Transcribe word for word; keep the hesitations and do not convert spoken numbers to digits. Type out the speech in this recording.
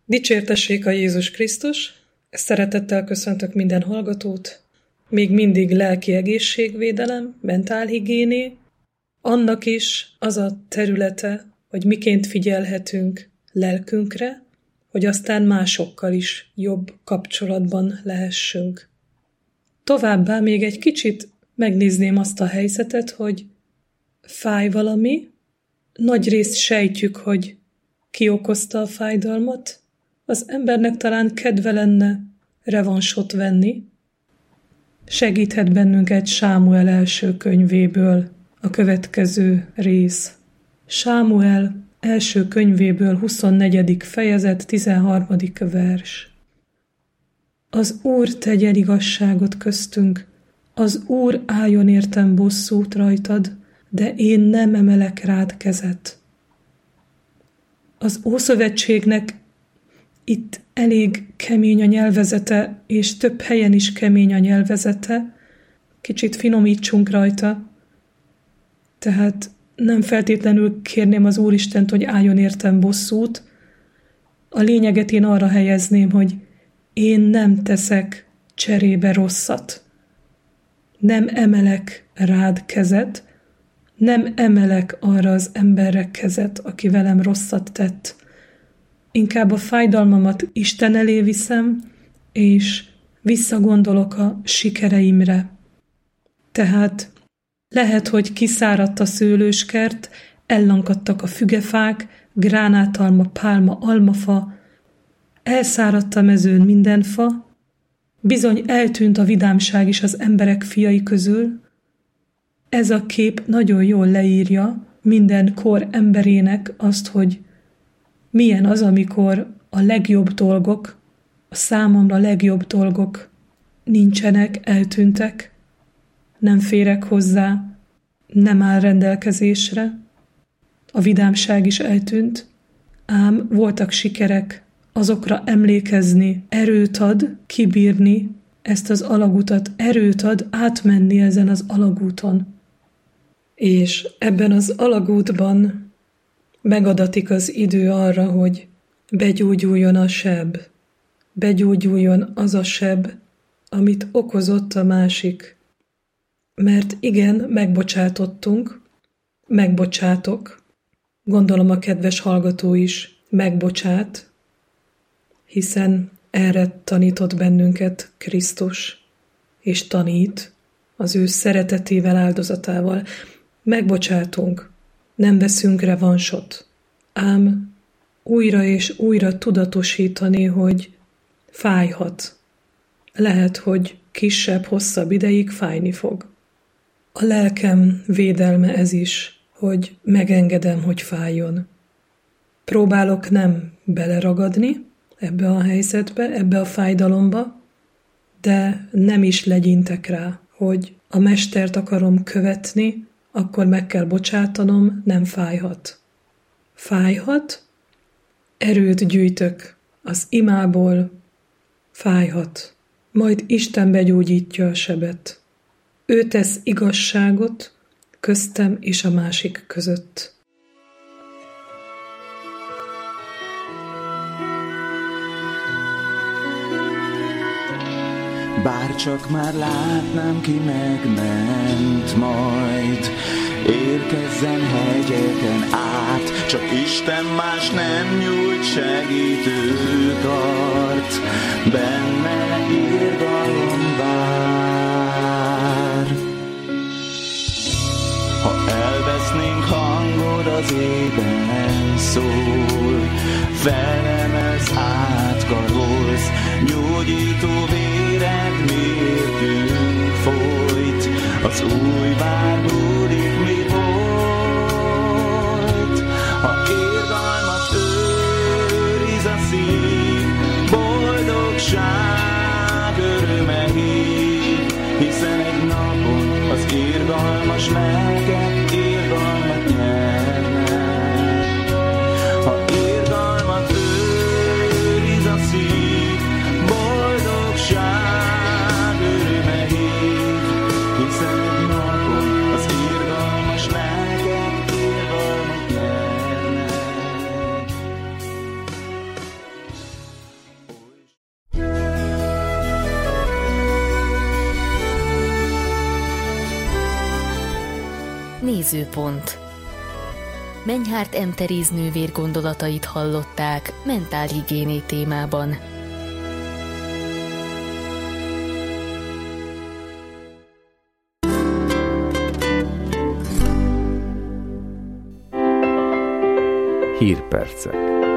Dicsértessék a Jézus Krisztus! Szeretettel köszöntök minden hallgatót. Még mindig lelki egészségvédelem, mentálhigiéné. Annak is az a területe, hogy miként figyelhetünk lelkünkre, hogy aztán másokkal is jobb kapcsolatban lehessünk. Továbbá még egy kicsit megnézném azt a helyzetet, hogy fáj valami, nagyrészt sejtjük, hogy ki okozta a fájdalmat, az embernek talán kedve lenne revansot venni. Segíthet bennünket Sámuel első könyvéből a következő rész. Sámuel első könyvéből huszonnegyedik fejezet, tizenharmadik vers. Az Úr tegyen igazságot köztünk, az Úr álljon értem bosszút rajtad, de én nem emelek rád kezet. Az Ószövetségnek itt elég kemény a nyelvezete, és több helyen is kemény a nyelvezete. Kicsit finomítsunk rajta. Tehát nem feltétlenül kérném az Úristent, hogy álljon értem bosszút. A lényeget én arra helyezném, hogy én nem teszek cserébe rosszat. Nem emelek rád kezet, nem emelek arra az emberre kezet, aki velem rosszat tett. Inkább a fájdalmamat Isten elé viszem, és visszagondolok a sikereimre. Tehát lehet, hogy kiszáradt a szőlőskert, ellankadtak a fügefák, gránátalma, pálma, almafa, elszáradt a mezőn minden fa, bizony eltűnt a vidámság is az emberek fiai közül. Ez a kép nagyon jól leírja minden kor emberének azt, hogy milyen az, amikor a legjobb dolgok, a számomra legjobb dolgok nincsenek, eltűntek, nem férek hozzá, nem áll rendelkezésre. A vidámság is eltűnt, ám voltak sikerek, azokra emlékezni, erőt ad, kibírni ezt az alagutat, erőt ad átmenni ezen az alagúton. És ebben az alagútban megadatik az idő arra, hogy begyógyuljon a seb, begyógyuljon az a seb, amit okozott a másik. Mert igen, megbocsátottunk, megbocsátok, gondolom a kedves hallgató is megbocsát, hiszen erre tanított bennünket Krisztus, és tanít az ő szeretetével, áldozatával. Megbocsátunk, nem veszünk revansot, ám újra és újra tudatosítani, hogy fájhat. Lehet, hogy kisebb, hosszabb ideig fájni fog. A lelkem védelme ez is, hogy megengedem, hogy fájjon. Próbálok nem beleragadni ebbe a helyzetbe, ebbe a fájdalomba, de nem is legyintek rá, hogy a mestert akarom követni, akkor meg kell bocsátanom, nem fájhat. Fájhat, erőt gyűjtök az imából, fájhat, majd Isten begyógyítja a sebet. Ő tesz igazságot köztem és a másik között. Bárcsak már látnám, ki megment majd, érkezzen hegyeken át, csak Isten más nem nyújt segítő kart, benne irgalom vár. Ha elvesznénk hangod, az ében szól, felemelsz, átkarolsz, gyógyító véred mértünk folyt, az új vár múlik, mi volt. Ha irgalmat őriz a szív, boldogság öröme hív, hiszen egy napon az irgalmas lelkek irgalmat nyernek. Ha irgalmat őriz a szív, boldogság öröme hív, hiszen egy napon az irgalmas lelkek irgalmat nyernek. Nézőpont. Menyhárt M. Teréz nővér gondolatait hallották mentálhigiéné témában. Hírpercek.